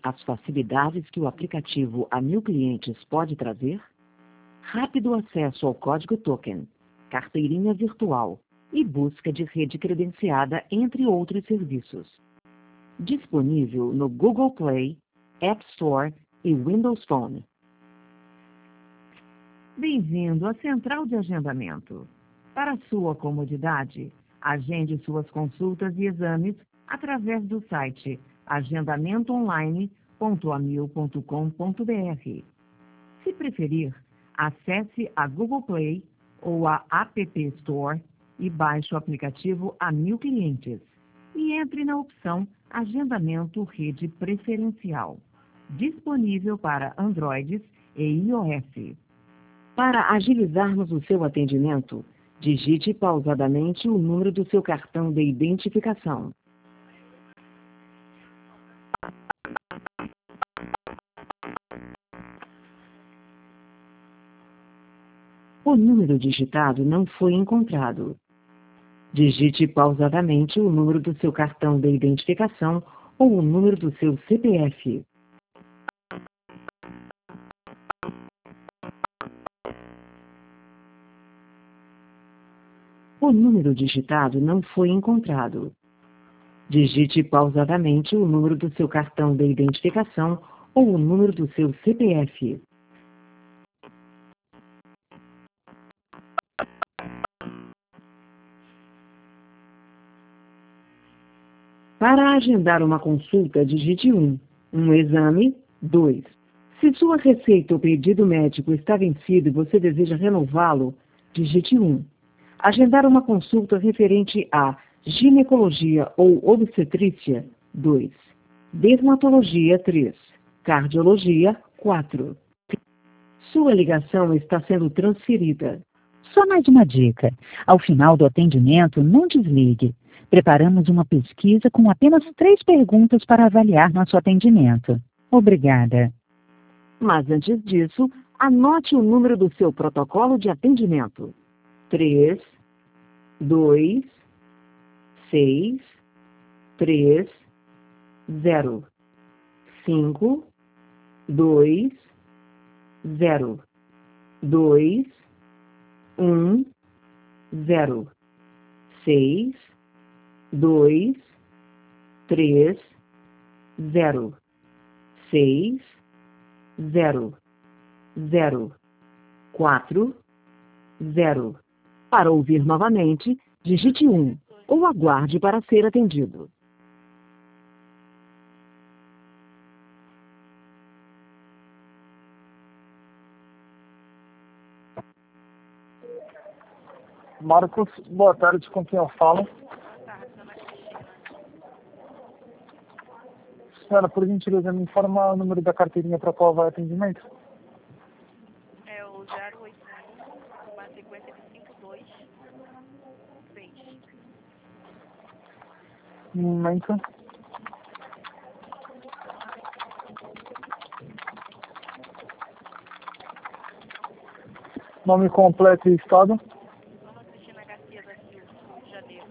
as facilidades que o aplicativo a 1000 clientes pode trazer? Rápido acesso ao código token, carteirinha virtual e busca de rede credenciada, entre outros serviços. Disponível no Google Play, App Store e Windows Phone. Bem-vindo à Central de Agendamento. Para sua comodidade, agende suas consultas e exames através do site agendamentoonline.amil.com.br. Se preferir, acesse a Google Play ou a App Store e baixe o aplicativo a 1000 clientes e entre na opção Agendamento Rede Preferencial, disponível para Androids e iOS. Para agilizarmos o seu atendimento, digite pausadamente o número do seu cartão de identificação. O número digitado não foi encontrado. Digite pausadamente o número do seu cartão de identificação ou o número do seu CPF. O número digitado não foi encontrado. Digite pausadamente o número do seu cartão de identificação ou o número do seu CPF. Para agendar uma consulta, digite 1. Um exame, 2. Se sua receita ou pedido médico está vencido e você deseja renová-lo, digite 1. Agendar uma consulta referente a ginecologia ou obstetrícia, 2. Dermatologia, 3. Cardiologia, 4. Sua ligação está sendo transferida. Só mais uma dica. Ao final do atendimento, não desligue. Preparamos uma pesquisa com apenas 3 perguntas para avaliar nosso atendimento. Obrigada. Mas antes disso, anote o número do seu protocolo de atendimento. 3, 2, 6, 3, 0, 5, 2, 0, 2, 1, 0, 6, 2, 3, 0, 6, 0, 0, 4, 0. Para ouvir novamente, digite 1 ou aguarde para ser atendido. Marcos, boa tarde, com quem eu falo? Senhora, por gentileza, me informa o número da carteirinha para qual vai atendimento? É o 081, uma sequência de 523. Um momento. Nome completo e estado? Ana Cristina Garcia da Silva, Rio de Janeiro.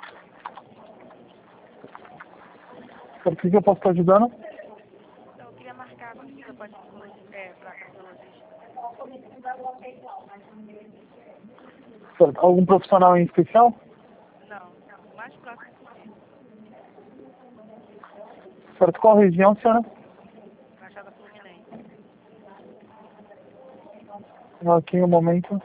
Por que eu posso estar ajudando? Então, eu queria marcar a consulta para cardiologista. Certo. Algum profissional em especial? Não, o mais próximo possível. Certo. Qual região, senhora? Baixada Fluminense. Aqui, um momento.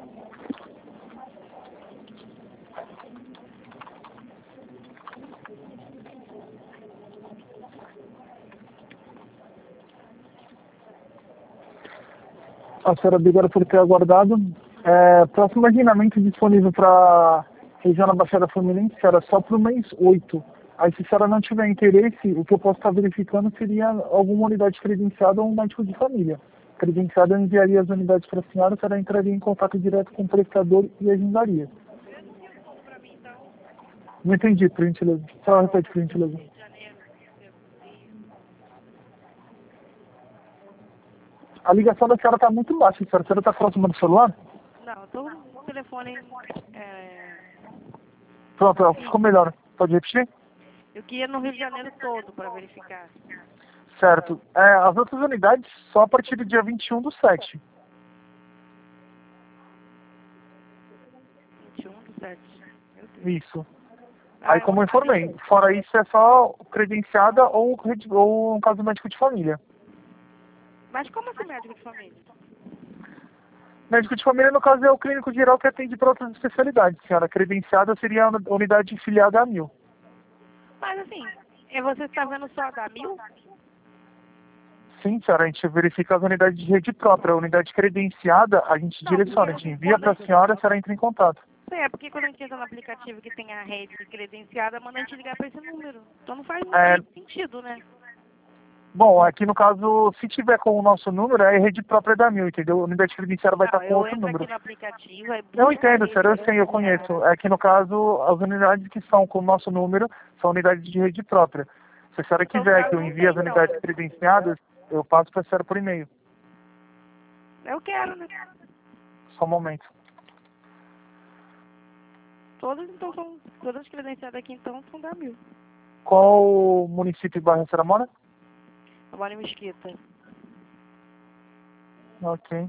A senhora, obrigada por ter aguardado. Próximo agendamento disponível para região da Baixada Fluminense, era só para o mês 8. Aí, se a senhora não tiver interesse, o que eu posso estar verificando seria alguma unidade credenciada ou um médico de família. Credenciada, eu enviaria as unidades para a senhora entraria em contato direto com o prestador e agendaria. Não entendi, por gentileza. Só repete, por gentileza. A ligação da senhora está muito baixa, senhora. A senhora está próxima do celular? Não, estou no telefone. Pronto, ficou melhor. Pode repetir? Eu queria no Rio de Janeiro todo para verificar. Certo. As outras unidades só a partir do dia 21/7. 21/7. Isso. Aí, como eu informei, fora isso é só credenciada ou um caso médico de família. Mas como assim médico de família? Médico de família, no caso, é o clínico geral que atende para outras especialidades, senhora. Credenciada seria a unidade filiada a 1000. Mas assim, você está vendo só da 1000? Sim, senhora, a gente verifica as unidades de rede própria. A unidade credenciada, a gente direciona, a gente envia para a senhora entra em contato. Porque quando a gente entra no aplicativo que tem a rede credenciada, manda a gente ligar para esse número. Então não faz muito sentido, né? Bom, aqui no caso, se tiver com o nosso número, é a rede própria da 1000, entendeu? A unidade credenciada vai estar com outro número. Aqui no aplicativo, Eu entendo, senhora, eu sei, eu conheço. É que no caso, as unidades que são com o nosso número são unidades de rede própria. Se a senhora quiser que eu envie as unidades credenciadas, eu passo para a senhora por e-mail. Eu quero, né? Só um momento. Todas credenciadas aqui então são da 1000. Qual município e bairro a senhora mora? Eu moro em Mesquita. Ok.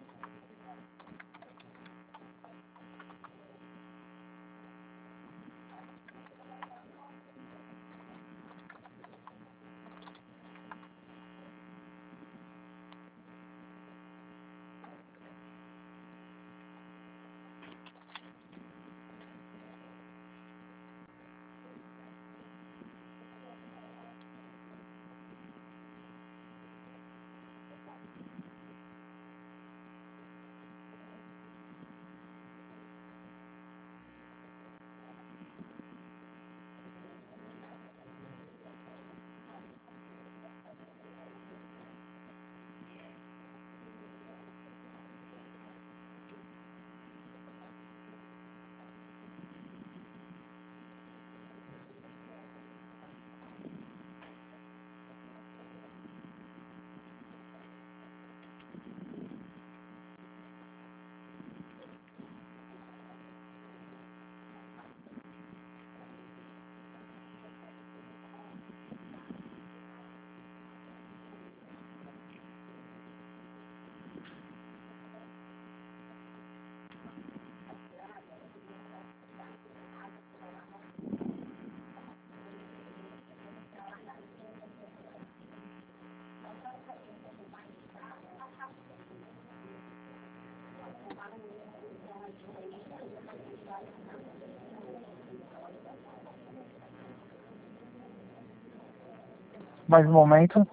Mais um momento.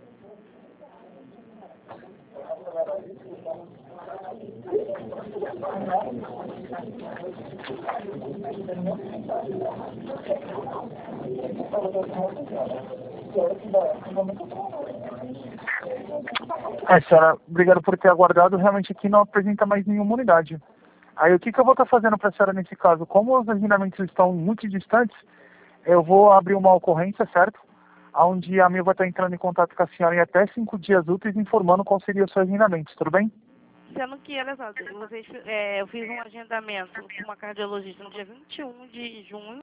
Senhora, obrigado por ter aguardado. Realmente aqui não apresenta mais nenhuma unidade. Aí o que eu vou estar fazendo para a senhora nesse caso? Como os agendamentos estão muito distantes, eu vou abrir uma ocorrência, certo? Onde a minha vai estar entrando em contato com a senhora em até 5 dias úteis, informando qual seria o seu agendamento, tudo bem? Sendo que, olha só, eu fiz um agendamento com uma cardiologista no dia 21 de junho.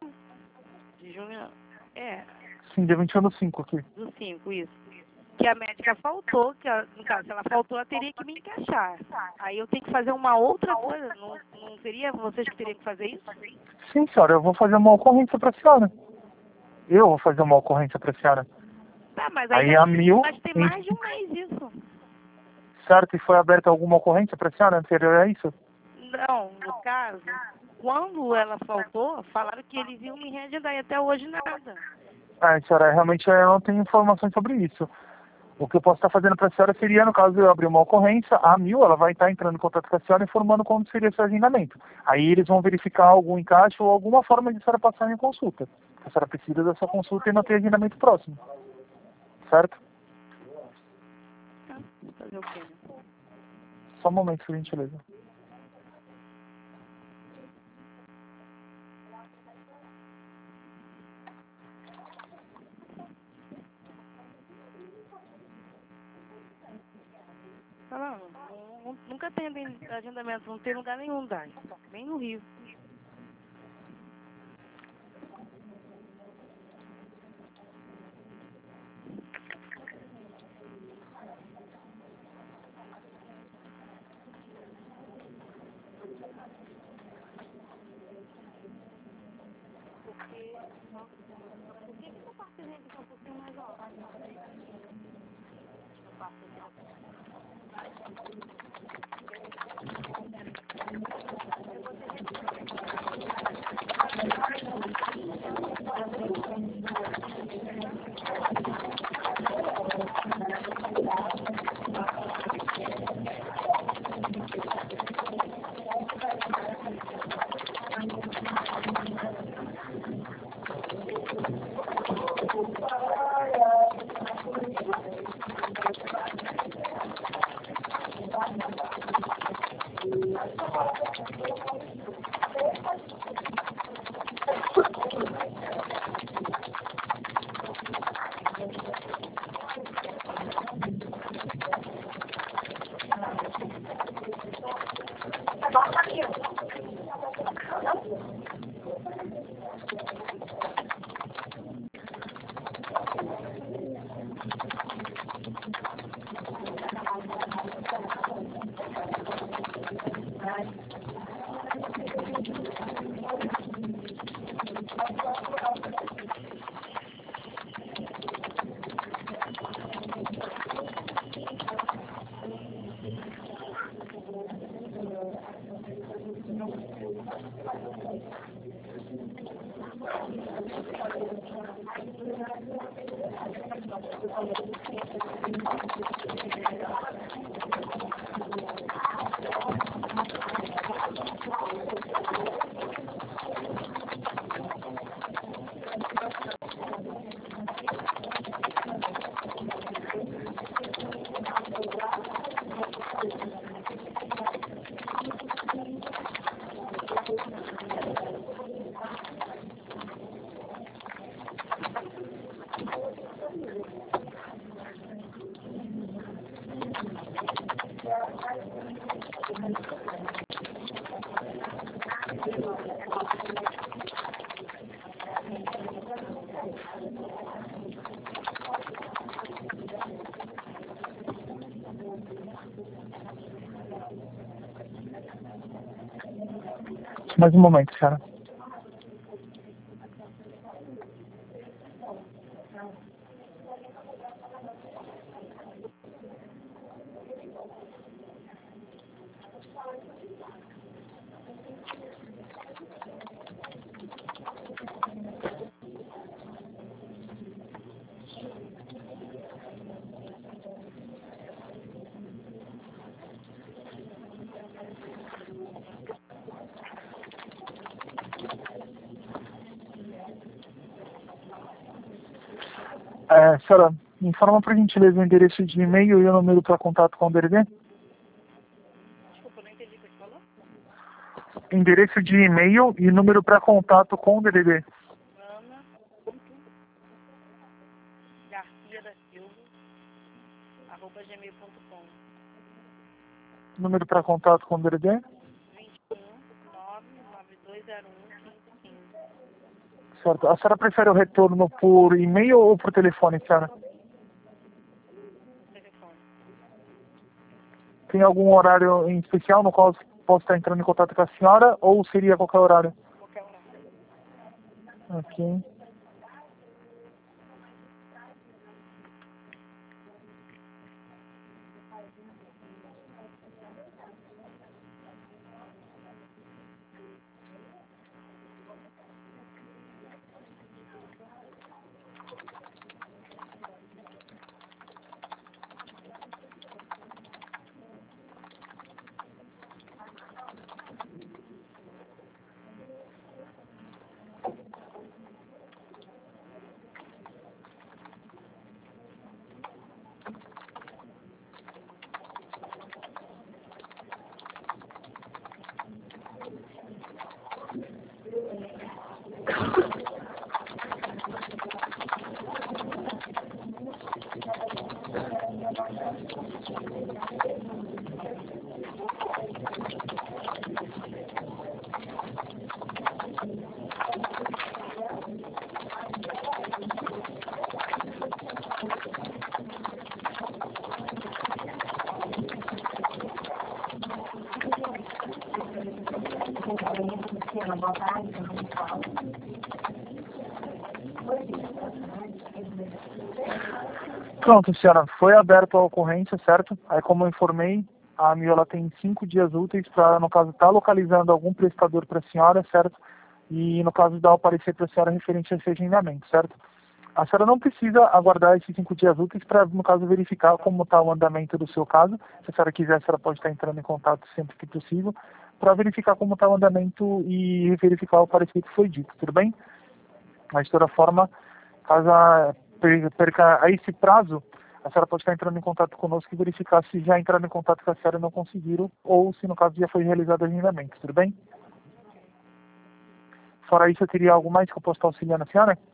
Sim, dia 21/5 aqui. Do 5, isso. Que a médica faltou, no caso, se ela faltou, ela teria que me encaixar. Aí eu tenho que fazer uma outra coisa, não seria vocês que teriam que fazer isso? Sim, senhora, eu vou fazer uma ocorrência para a senhora. Eu vou fazer uma ocorrência para a senhora. Tá, mas aí a 1000... Mas tem mais de um mês isso. Certo, e foi aberta alguma ocorrência para a senhora anterior a isso? Não, no caso, quando ela faltou, falaram que eles iam me reagendar e até hoje nada. Senhora, realmente eu não tenho informações sobre isso. O que eu posso estar fazendo para a senhora seria, no caso, eu abrir uma ocorrência, a Mil, ela vai estar entrando em contato com a senhora informando como seria esse agendamento. Aí eles vão verificar algum encaixe ou alguma forma de a senhora passar em consulta. A senhora precisa dessa consulta e não ter agendamento próximo. Certo? Fazer o quê, né? Só um momento, por gentileza. Falando, nunca tem agendamento, não tem lugar nenhum, Dai. Nem no Rio. Mais um momento, senhora. Senhora, informa por gentileza o endereço de e-mail e o número para contato com o DDD? Desculpa, não entendi o que você falou. Endereço de e-mail e número para contato com o DDD. Ana.garcia.da.silva@gmail.com. Número para contato com o DDD? 21 99201 1515. Certo. A senhora prefere o retorno por e-mail ou por telefone, senhora? Telefone. Tem algum horário em especial no qual posso estar entrando em contato com a senhora ou seria qualquer horário? Qualquer horário. Ok. Pronto, senhora, foi aberta a ocorrência, certo? Aí, como eu informei, a AMIL ela tem 5 dias úteis para, no caso, estar localizando algum prestador para a senhora, certo? E, no caso, dar o parecer para a senhora referente a esse agendamento, certo? A senhora não precisa aguardar esses 5 dias úteis para, no caso, verificar como está o andamento do seu caso. Se a senhora quiser, a senhora pode estar entrando em contato sempre que possível para verificar como está o andamento e verificar o parecer que foi dito, tudo bem? Mas, de toda forma, caso perca a esse prazo, a senhora pode estar entrando em contato conosco e verificar se já entraram em contato com a senhora e não conseguiram, ou se, no caso, já foi realizado o agendamento, tudo bem? Fora isso, eu teria algo mais que eu posso estar auxiliando a senhora?